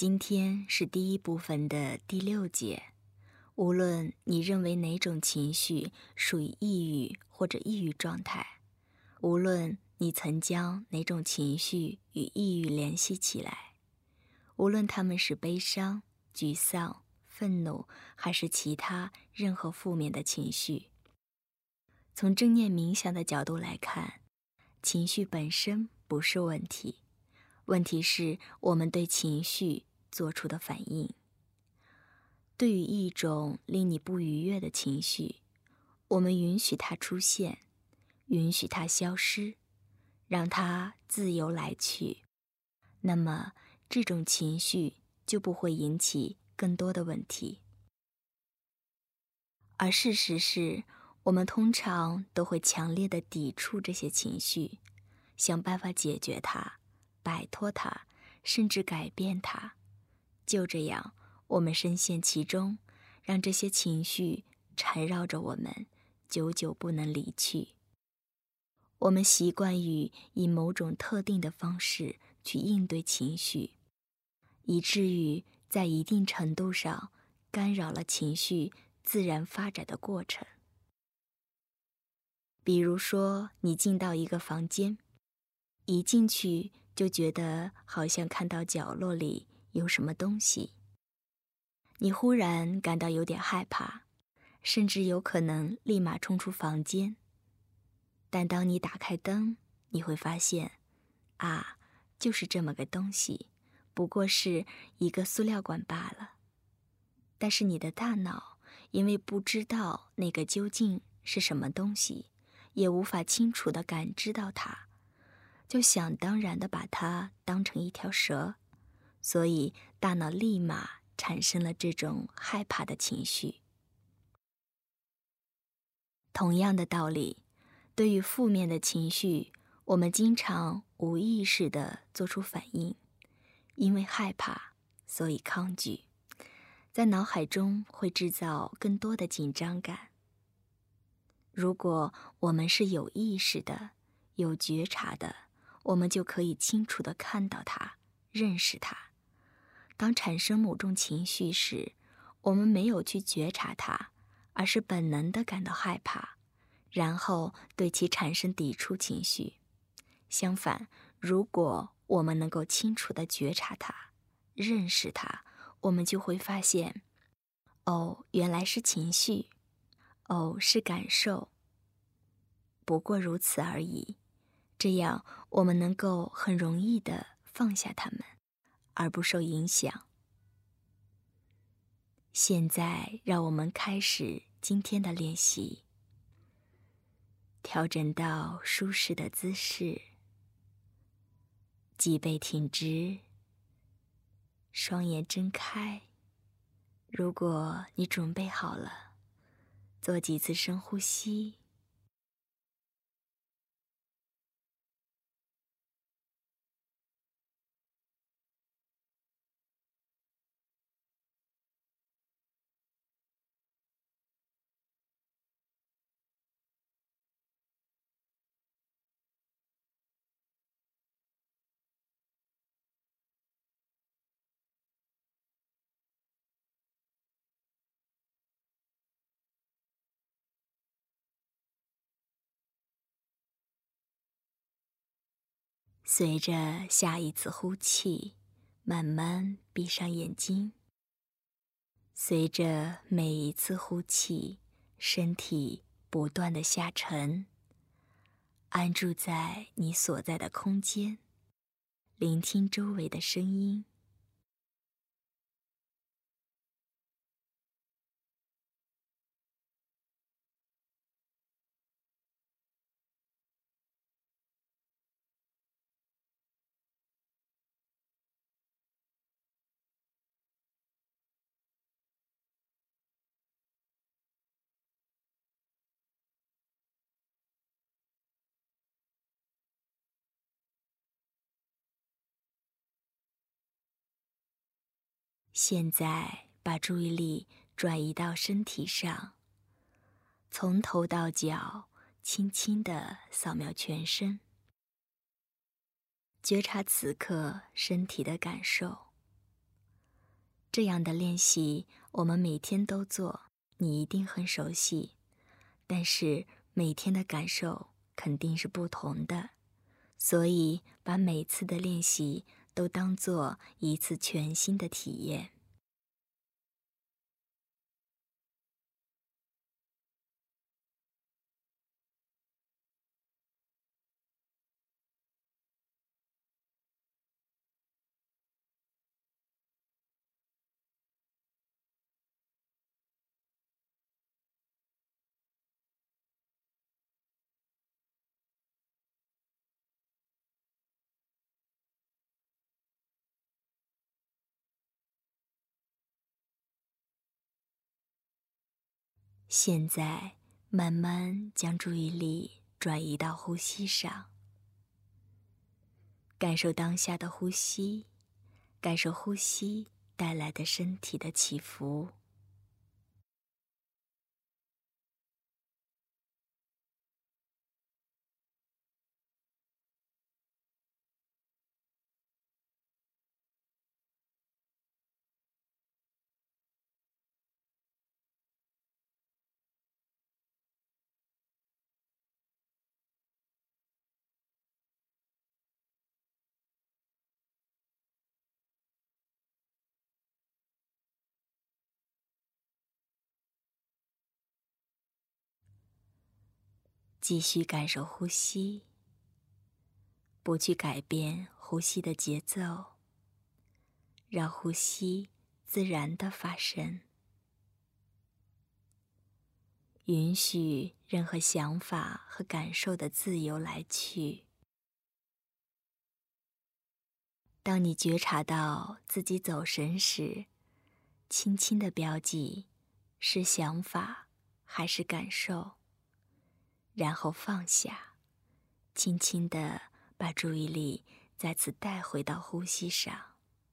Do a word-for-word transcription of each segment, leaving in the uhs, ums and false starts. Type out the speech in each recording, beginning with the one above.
今天是第一部分的第六节。无论你认为哪种情绪属于抑郁或者抑郁状态，无论你曾将哪种情绪与抑郁联系起来，无论它们是悲伤、沮丧、愤怒，还是其他任何负面的情绪，从正念冥想的角度来看，情绪本身不是问题，问题是我们对情绪做出的反应。对于一种令你不愉悦的情绪，我们允许它出现，允许它消失，让它自由来去，那么这种情绪就不会引起更多的问题。而事实是，我们通常都会强烈地抵触这些情绪，想办法解决它，摆脱它，甚至改变它。就这样，我们深陷其中，让这些情绪缠绕着我们，久久不能离去。我们习惯于以某种特定的方式去应对情绪，以至于在一定程度上干扰了情绪自然发展的过程。比如说，你进到一个房间，一进去就觉得好像看到角落里有什么东西，你忽然感到有点害怕，甚至有可能立马冲出房间。但当你打开灯，你会发现，啊，就是这么个东西，不过是一个塑料管罢了。但是你的大脑因为不知道那个究竟是什么东西，也无法清楚地感知到它，就想当然地把它当成一条蛇，所以大脑立马产生了这种害怕的情绪。同样的道理，对于负面的情绪，我们经常无意识地做出反应，因为害怕，所以抗拒，在脑海中会制造更多的紧张感。如果我们是有意识的、有觉察的，我们就可以清楚地看到它，认识它。当产生某种情绪时，我们没有去觉察它，而是本能地感到害怕，然后对其产生抵触情绪。相反，如果我们能够清楚地觉察它，认识它，我们就会发现，哦，原来是情绪，哦，是感受，不过如此而已。这样我们能够很容易地放下它们，而不受影响。现在让我们开始今天的练习，调整到舒适的姿势，脊背挺直，双眼睁开。如果你准备好了，做几次深呼吸。随着下一次呼气，慢慢闭上眼睛。随着每一次呼气，身体不断地下沉，安住在你所在的空间，聆听周围的声音。现在把注意力转移到身体上，从头到脚轻轻地扫描全身，觉察此刻身体的感受。 这样的练习我们每天都做，你一定很熟悉，但是每天的感受肯定是不同的，所以把每次的练习都当作一次全新的体验。现在慢慢将注意力转移到呼吸上，感受当下的呼吸，感受呼吸带来的身体的起伏。继续感受呼吸，不去改变呼吸的节奏，让呼吸自然地发生。允许任何想法和感受的自由来去。当你觉察到自己走神时，轻轻地标记是想法还是感受，然后放下，轻轻地把注意力再次带回到呼吸上。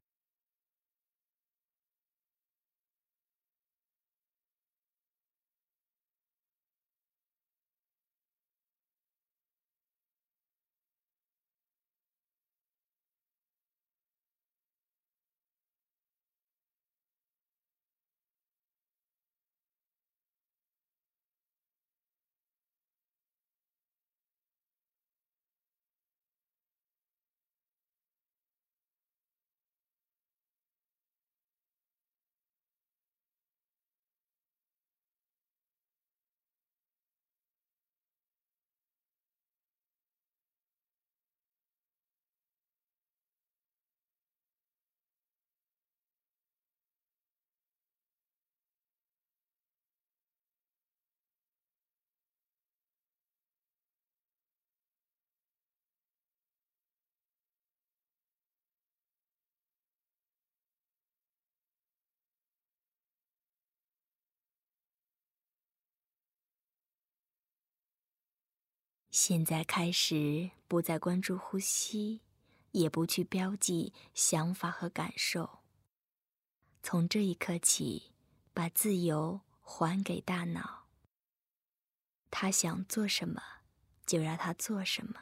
现在开始不再关注呼吸，也不去标记想法和感受。从这一刻起，把自由还给大脑，他想做什么，就让他做什么。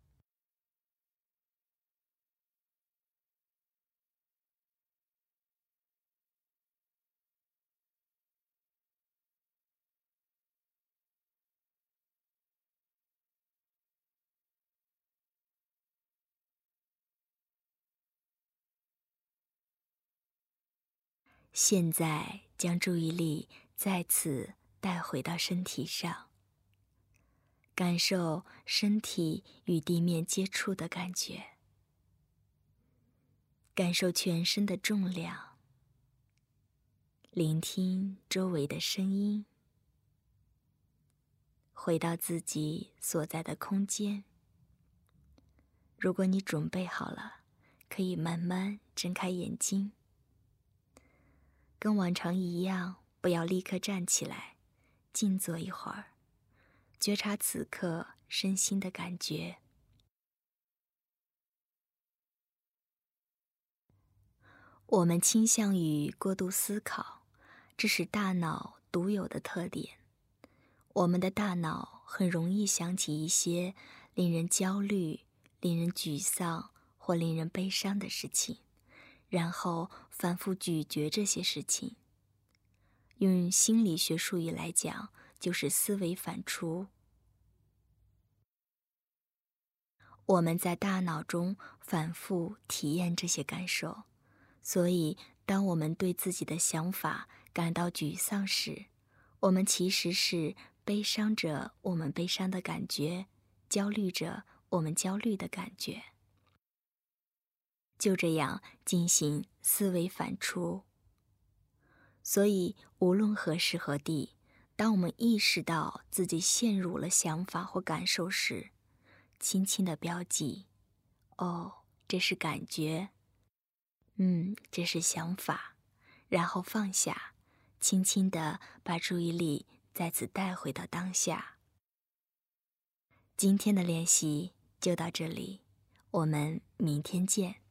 现在将注意力再次带回到身体上，感受身体与地面接触的感觉，感受全身的重量，聆听周围的声音，回到自己所在的空间。如果你准备好了，可以慢慢睁开眼睛。跟往常一样，不要立刻站起来，静坐一会儿，觉察此刻身心的感觉。我们倾向于过度思考，这是大脑独有的特点。我们的大脑很容易想起一些令人焦虑、令人沮丧或令人悲伤的事情， 然后反复咀嚼这些事情。用心理学术语来讲，就是思维反刍。我们在大脑中反复体验这些感受，所以当我们对自己的想法感到沮丧时，我们其实是悲伤着我们悲伤的感觉，焦虑着我们焦虑的感觉。就这样进行思维反刍。所以无论何时何地，当我们意识到自己陷入了想法或感受时，轻轻地标记，哦，这是感觉，嗯，这是想法，然后放下，轻轻地把注意力再次带回到当下。今天的练习就到这里，我们明天见。